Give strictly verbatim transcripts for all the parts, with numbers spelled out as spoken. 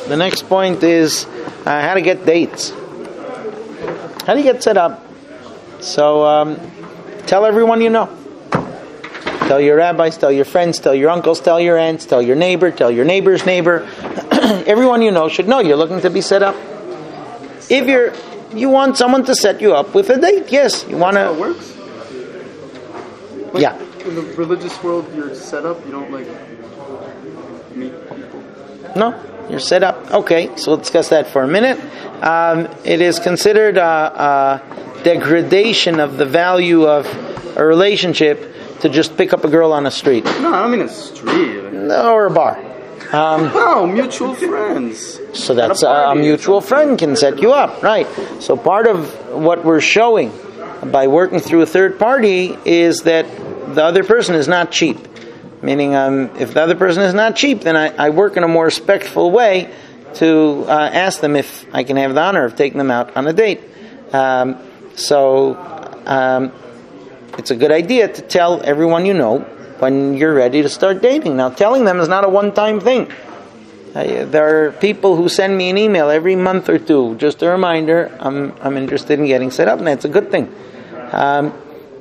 The next point is uh, how to get dates. How do you get set up? So um, tell everyone you know. Tell your rabbis, tell your friends, tell your uncles, tell your aunts, tell your neighbor, tell your neighbor's neighbor. Everyone you know should know you're looking to be set up. If you're you want someone to set you up with a date, yes, you want to. That's how it works. Like, yeah. In the religious world, you're set up. You don't like meet people. No, you're set up. Okay, so we'll discuss that for a minute. Um, it is considered a, a degradation of the value of a relationship to just pick up a girl on a street. No, I don't mean a street. No, or a bar. Um, no, mutual friends. So that's a, a mutual friend can set you up, right? So part of what we're showing by working through a third party is that the other person is not cheap. Meaning, um, if the other person is not cheap, then I, I work in a more respectful way to uh, ask them if I can have the honor of taking them out on a date. Um, so um, it's a good idea to tell everyone you know when you're ready to start dating. Now, telling them is not a one-time thing. Uh, there are people who send me an email every month or two, just a reminder, I'm I'm interested in getting set up, and that's a good thing. Um,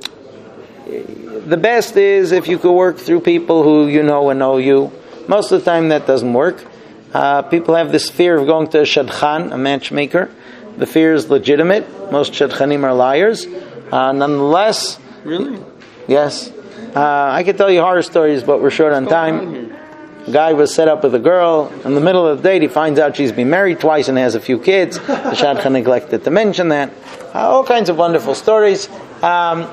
the best is if you could work through people who you know and know you. Most of the time that doesn't work. Uh, people have this fear of going to a shadchan, a matchmaker. The fear is legitimate. Most shadchanim are liars. Uh, nonetheless... Really? Yes. Uh, I could tell you horror stories, but we're short on time. A guy was set up with a girl. In the middle of the date, he finds out she's been married twice and has a few kids. The shadchan neglected to mention that. Uh, all kinds of wonderful stories. Um,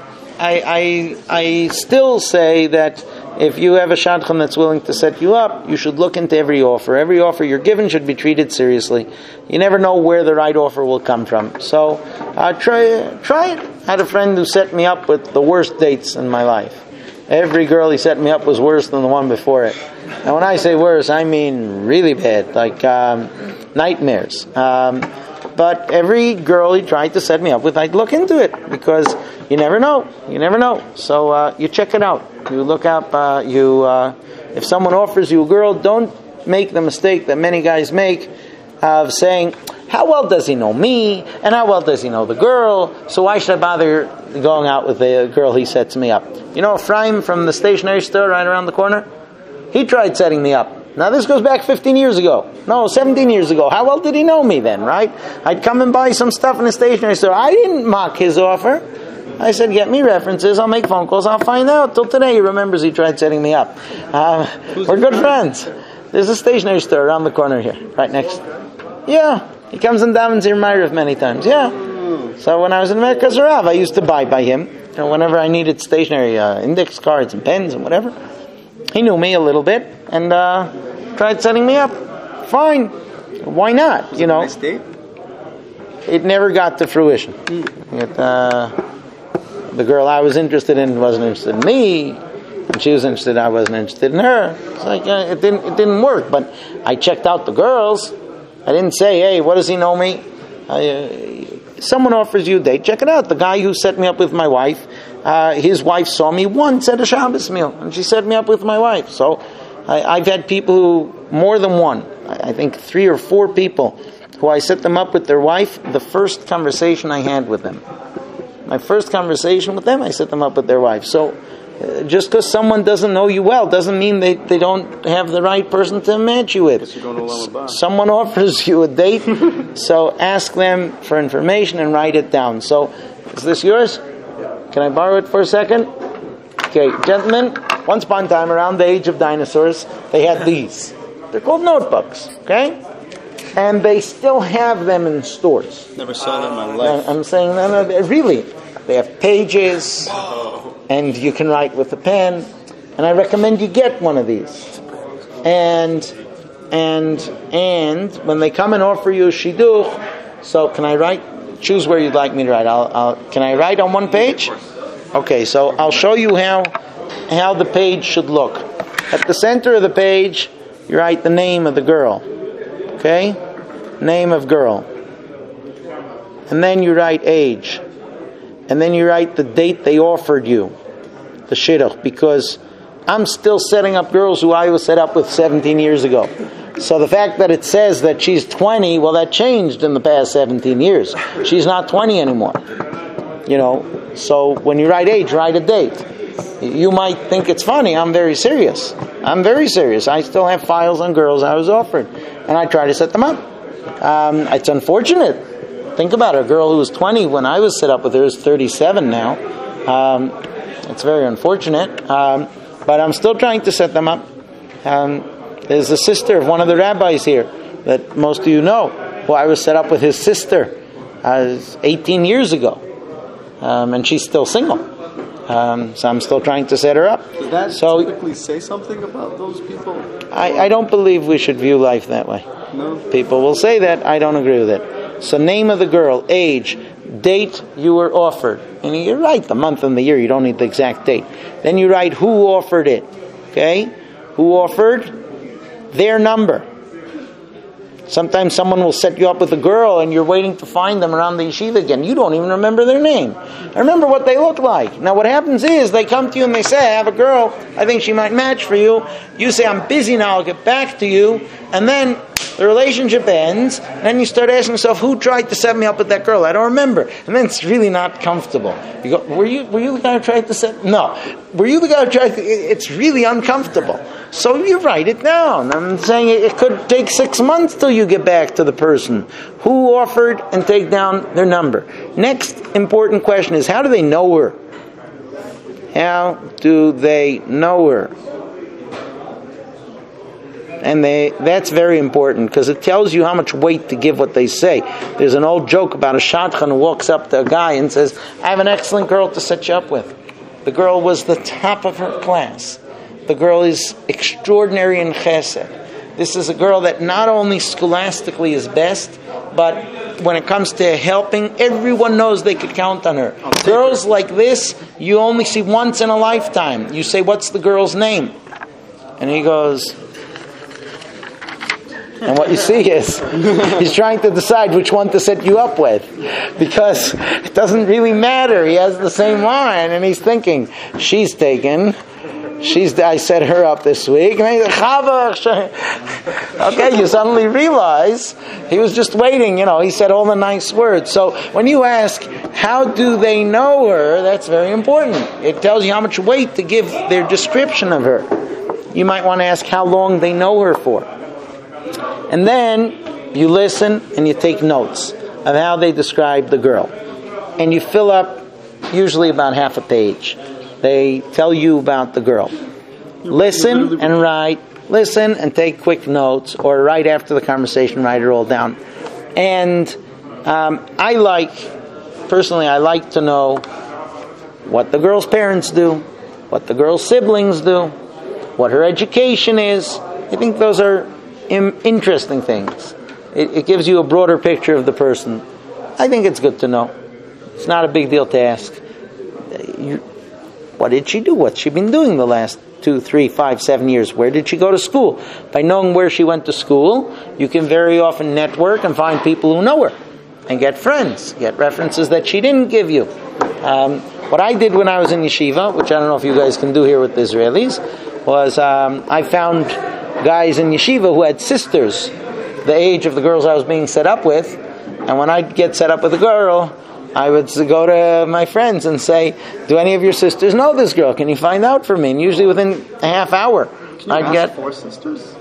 I, I, I still say that if you have a shadchan that's willing to set you up, you should look into every offer. Every offer you're given should be treated seriously. You never know where the right offer will come from. So uh, try, try it. I had a friend who set me up with the worst dates in my life. Every girl he set me up was worse than the one before it. And when I say worse, I mean really bad, like um, nightmares. Um, but every girl he tried to set me up with, I'd look into it, because you never know. You never know. So uh, you check it out. You look up, uh, you, uh, if someone offers you a girl, don't make the mistake that many guys make of saying, how well does he know me? And how well does he know the girl? So why should I bother going out with the girl he sets me up? You know Ephraim from the stationery store right around the corner? He tried setting me up. Now this goes back fifteen years ago. No, seventeen years ago. How well did he know me then, right? I'd come and buy some stuff in the stationery store. I didn't mock his offer. I said, get me references, I'll make phone calls, I'll find out. Till today he remembers he tried setting me up. Uh, we're good friends. There's a stationery store around the corner here, right next. Yeah, he comes and davens here Ma'ariv many times, yeah. So when I was in Merkaz Rav, I used to buy by him. You know, whenever I needed stationery, uh, index cards and pens and whatever. He knew me a little bit and uh, tried setting me up. Fine. Why not? Was you it know. a nice date? It never got to fruition. Mm. It, uh, the girl I was interested in wasn't interested in me, and she was interested. I wasn't interested in her. It's like uh, it didn't. It didn't work. But I checked out the girls. I didn't say, "Hey, what does he know me?" I, uh, someone offers you a date, check it out. The guy who set me up with my wife, uh, his wife saw me once at a Shabbos meal, and she set me up with my wife. So I, I've had people who, more than one, I, I think three or four people, who I set them up with their wife, the first conversation I had with them. My first conversation with them, I set them up with their wife. So uh, just because someone doesn't know you well doesn't mean they, they don't have the right person to match you with. Guess you don't know all about. Someone offers you a date, so ask them for information and write it down. So, is this yours? Can I borrow it for a second? Okay, gentlemen, once upon a time, around the age of dinosaurs, they had these. They're called notebooks, okay? And they still have them in stores. Never saw that in my life. I'm saying, no, no, they- really, they have pages, and you can write with a pen, and I recommend you get one of these. And, and, and, when they come and offer you a shidduch, so can I write? Choose where you'd like me to write. I'll, I'll, can I write on one page? Okay, so I'll show you how, how the page should look. At the center of the page, you write the name of the girl. Okay? Name of girl. And then you write age. And then you write the date they offered you. The shidduch. Because I'm still setting up girls who I was set up with seventeen years ago. So the fact that it says that she's twenty, well, that changed in the past seventeen years. She's not twenty anymore. You know, so when you write age, write a date. You might think it's funny. I'm very serious. I'm very serious. I still have files on girls I was offered, and I try to set them up. Um, it's unfortunate. Think about it. A girl who was twenty when I was set up with her is thirty-seven now. Um, it's very unfortunate, um, but I'm still trying to set them up. Um, there's a sister of one of the rabbis here that most of you know, who I was set up with his sister uh, eighteen years ago, um, and she's still single. Um, so I'm still trying to set her up. Does that so, typically say something about those people? I, I don't believe we should view life that way. No. People will say that. I don't agree with it. So name of the girl, age, date you were offered. And you write the month and the year. You don't need the exact date. Then you write who offered it. Okay? Who offered? Their number. Sometimes someone will set you up with a girl and you're waiting to find them around the yeshiva again. You don't even remember their name. I remember what they look like. Now what happens is they come to you and they say, I have a girl, I think she might match for you. You say, I'm busy now, I'll get back to you. And then the relationship ends. And then you start asking yourself, who tried to set me up with that girl? I don't remember. And then it's really not comfortable. You go, were you were you the guy who tried to set? No. Were you the guy who tried to? It's really uncomfortable. So you write it down. I'm saying it could take six months till you get back to the person who offered and take down their number. Next important question is, how do they know her? How do they know her? And they that's very important because it tells you how much weight to give what they say. There's an old joke about a shadchan who walks up to a guy and says, I have an excellent girl to set you up with. The girl was the top of her class. The girl is extraordinary in chesed. This is a girl that not only scholastically is best, but when it comes to helping, everyone knows they could count on her. Girls like this, you only see once in a lifetime. You say, what's the girl's name? And he goes... And what you see is he's trying to decide which one to set you up with, because it doesn't really matter. He has the same line, and he's thinking, she's taken. She's I set her up this week. And he's like, okay, you suddenly realize he was just waiting. You know, he said all the nice words. So when you ask, how do they know her? That's very important. It tells you how much weight to give their description of her. You might want to ask how long they know her for. And then you listen and you take notes of how they describe the girl. And you fill up usually about half a page. They tell you about the girl. Listen and write. Listen and take quick notes, or right after the conversation, write it all down. And um, I like, personally, I like to know what the girl's parents do, what the girl's siblings do, what her education is. I think those are interesting things. It, it gives you a broader picture of the person. I think it's good to know. It's not a big deal to ask. You, what did she do? What's she been doing the last two, three, five, seven years? Where did she go to school? By knowing where she went to school, you can very often network and find people who know her and get friends, get references that she didn't give you. Um, what I did when I was in yeshiva, which I don't know if you guys can do here with the Israelis, was um, I found guys in yeshiva who had sisters the age of the girls I was being set up with, and when I'd get set up with a girl, I would go to my friends and say, do any of your sisters know this girl? Can you find out for me? And usually within a half hour, Can you I'd ask get... four sisters?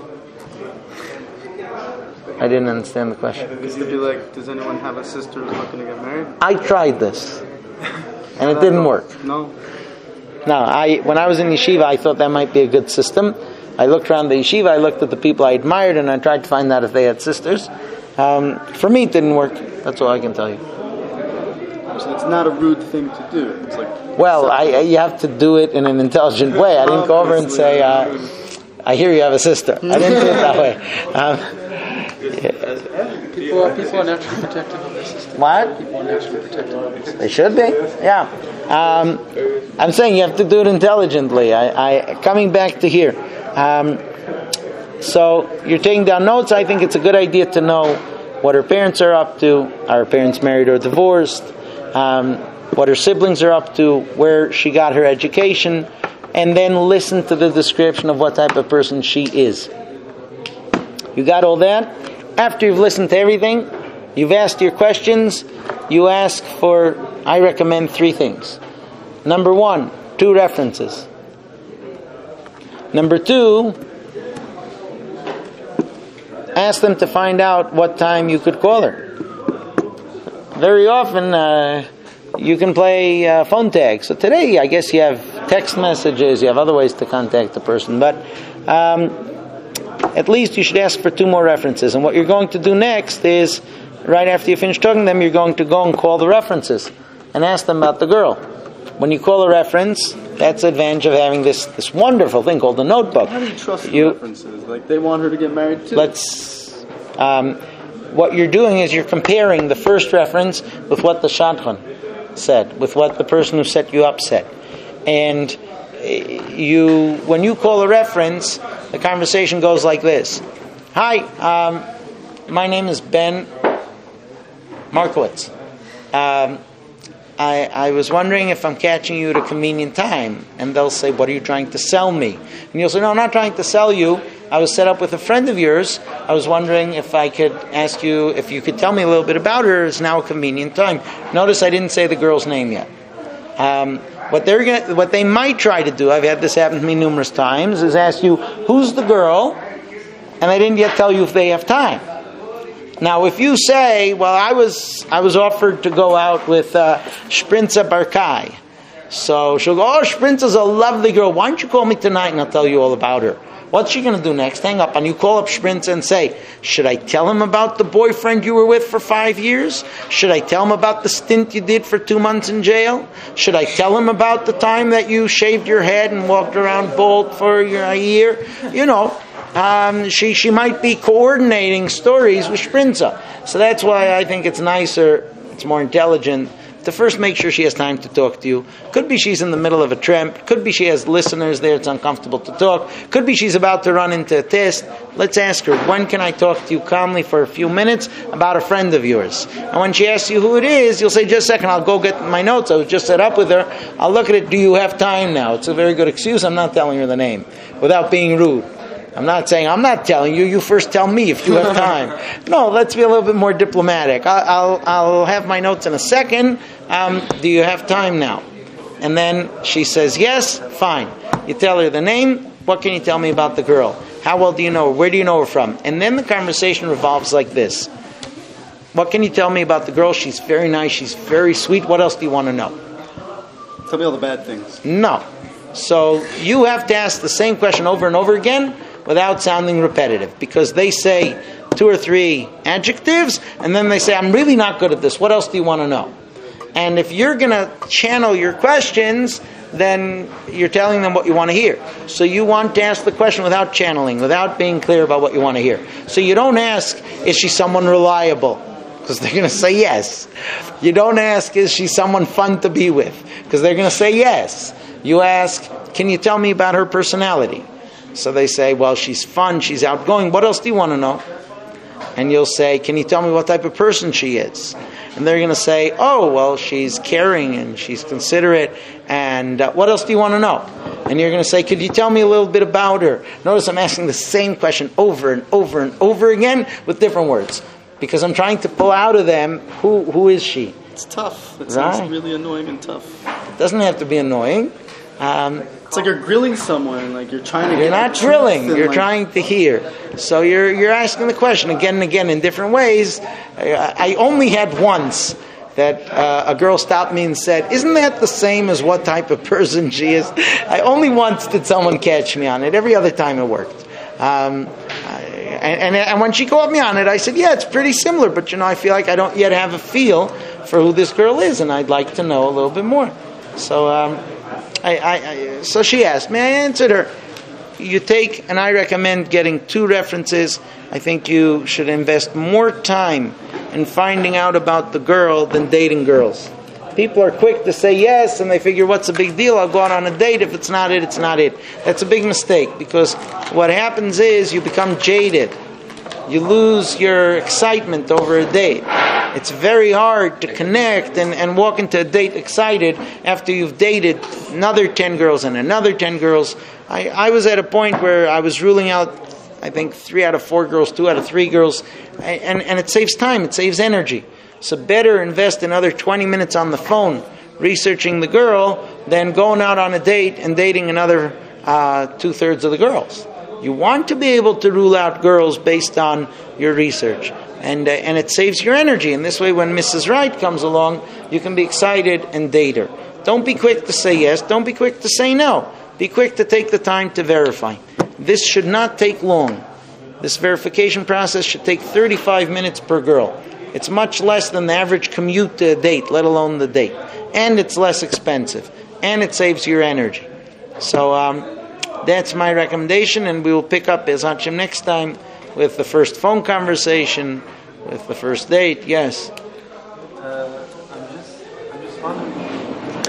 I didn't understand the question. Because you'd be like, does anyone have a sister who's looking to get married? I tried this, and it didn't work. No. No, I when I was in yeshiva, I thought that might be a good system. I looked around the yeshiva, I looked at the people I admired, and I tried to find out if they had sisters. Um, for me, it didn't work. That's all I can tell you. So it's not a rude thing to do. It's like well, I, I, you have to do it in an intelligent way. I didn't go over and say, uh, I hear you have a sister. I didn't do it that way. Um, yeah. People, are, people are naturally protective of their system. What? People are naturally protective of their system. They should be, yeah. Um, I'm saying you have to do it intelligently. I, I coming back to here. Um, so you're taking down notes. I think it's a good idea to know what her parents are up to. Are her parents married or divorced? Um, what her siblings are up to, where she got her education, and then listen to the description of what type of person she is. You got all that? After you've listened to everything, you've asked your questions, you ask for, I recommend three things. Number one, two references. Number two, ask them to find out what time you could call her. Very often, uh, you can play uh, phone tag. So today, I guess you have text messages, you have other ways to contact the person, but um, at least you should ask for two more references. And what you're going to do next is, right after you finish talking to them, you're going to go and call the references and ask them about the girl. When you call a reference, that's the advantage of having this, this wonderful thing called the notebook. How do you trust you, the references? Like, they want her to get married too? Let's... Um, what you're doing is you're comparing the first reference with what the shadchan said, with what the person who set you up said. And you, when you call a reference, the conversation goes like this. Hi, um, my name is Ben Markowitz. Um, I, I was wondering if I'm catching you at a convenient time. And they'll say, what are you trying to sell me? And you'll say, no, I'm not trying to sell you. I was set up with a friend of yours. I was wondering if I could ask you, if you could tell me a little bit about her. It's now a convenient time. Notice I didn't say the girl's name yet. Um, what they're gonna, what they might try to do, I've had this happen to me numerous times, is ask you, who's the girl? And I didn't yet tell you if they have time. Now, if you say, well, I was I was offered to go out with uh, Shprinza Barkai. So she'll go, oh, Shprinza's a lovely girl. Why don't you call me tonight and I'll tell you all about her. What's she going to do next? Hang up. And you call up Shprinza and say, should I tell him about the boyfriend you were with for five years? Should I tell him about the stint you did for two months in jail? Should I tell him about the time that you shaved your head and walked around bald for a year? You know. Um, she she might be coordinating stories with Shprinza. So that's why I think it's nicer, it's more intelligent, to first make sure she has time to talk to you. Could be she's in the middle of a tramp. Could be she has listeners there, it's uncomfortable to talk. Could be she's about to run into a test. Let's ask her, when can I talk to you calmly for a few minutes about a friend of yours? And when she asks you who it is, you'll say, just a second, I'll go get my notes. I was just set up with her. I'll look at it. Do you have time now? It's a very good excuse. I'm not telling her the name without being rude. I'm not saying, I'm not telling you, you first tell me if you have time. No, let's be a little bit more diplomatic. I'll, I'll, I'll have my notes in a second. Um, do you have time now? And then she says, yes, fine. You tell her the name. What can you tell me about the girl? How well do you know her? Where do you know her from? And then the conversation revolves like this. What can you tell me about the girl? She's very nice. She's very sweet. What else do you want to know? Tell me all the bad things. No. So you have to ask the same question over and over again, without sounding repetitive, because they say two or three adjectives, and then they say, I'm really not good at this. What else do you want to know? And if you're going to channel your questions, then you're telling them what you want to hear. So you want to ask the question without channeling, without being clear about what you want to hear. So you don't ask, is she someone reliable? Because they're going to say yes. You don't ask, is she someone fun to be with? Because they're going to say yes. You ask, can you tell me about her personality? So they say, well, she's fun, she's outgoing. What else do you want to know? And you'll say, can you tell me what type of person she is? And they're going to say, oh, well, she's caring and she's considerate. And uh, what else do you want to know? And you're going to say, could you tell me a little bit about her? Notice I'm asking the same question over and over and over again with different words. Because I'm trying to pull out of them, who who is she? It's tough. It right. sounds really annoying and tough. It doesn't have to be annoying. Um, It's like you're grilling someone, like you're trying to You're get not drilling, you're like, trying to hear. So you're you're asking the question again and again in different ways. I, I only had once that uh, a girl stopped me and said, isn't that the same as what type of person she is? I only once did someone catch me on it. Every other time it worked. Um, I, and, and, and when she called me on it, I said, yeah, it's pretty similar, but you know, I feel like I don't yet have a feel for who this girl is, and I'd like to know a little bit more. So... Um, I, I, I, so she asked me, I answered her. You take, and I recommend getting two references. I think you should invest more time in finding out about the girl than dating girls. People are quick to say yes, and they figure, what's the big deal? I'll go out on a date. If it's not it, it's not it. That's a big mistake, because what happens is you become jaded. You lose your excitement over a date. It's very hard to connect and, and walk into a date excited after you've dated another ten girls and another ten girls. I, I was at a point where I was ruling out I think three out of four girls, two out of three girls, and, and it saves time, it saves energy. So better invest another twenty minutes on the phone researching the girl than going out on a date and dating another uh, two-thirds of the girls. You want to be able to rule out girls based on your research. And, uh, and it saves your energy. And this way, when Missus Right comes along, you can be excited and date her. Don't be quick to say yes. Don't be quick to say no. Be quick to take the time to verify. This should not take long. This verification process should take thirty-five minutes per girl. It's much less than the average commute to a date, let alone the date. And it's less expensive. And it saves your energy. So um, that's my recommendation, and we will pick up Be'ez Hashem next time with the first phone conversation, with the first date. Yes.